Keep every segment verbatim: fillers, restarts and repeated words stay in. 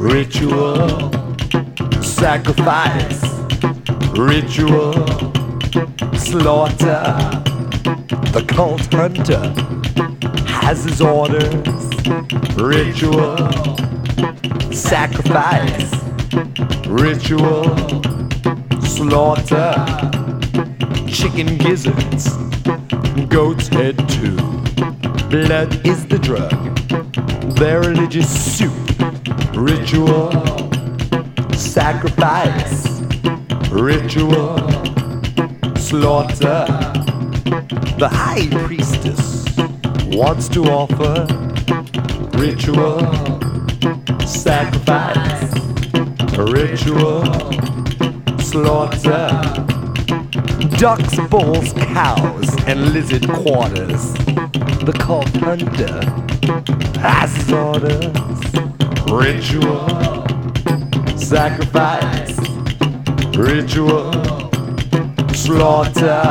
Ritual, sacrifice, ritual, slaughter. The cult hunter has his orders. Ritual, sacrifice, ritual, slaughter. Chicken gizzards, goat's head too. Blood is the drug, their religious soup. Ritual, sacrifice, ritual, slaughter. The high priestess wants to offer ritual, sacrifice, ritual, slaughter. Ducks, bulls, cows, and lizard quarters. The cult hunter has his orders. Ritual, sacrifice, ritual, slaughter.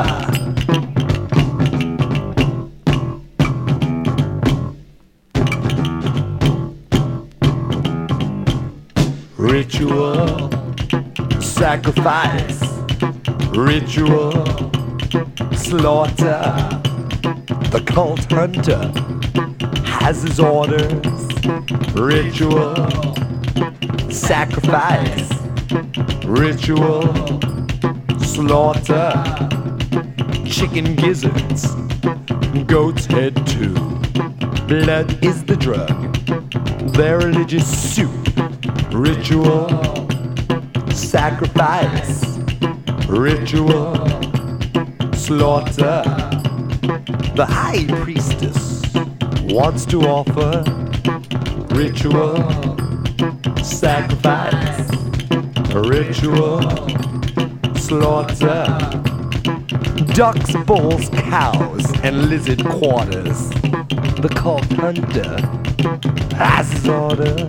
Ritual, sacrifice, ritual, slaughter. The cult hunter has his orders. Ritual, sacrifice, ritual, slaughter. Chicken gizzards, goat's head too. Blood is the drug, their religious soup. Ritual, sacrifice, ritual, slaughter. The high priestess wants to offer ritual, sacrifice, ritual, slaughter. Ducks, bulls, cows, and lizard quarters. The cult hunter has his orders.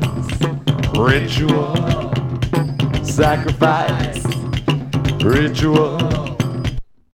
Ritual, sacrifice, ritual,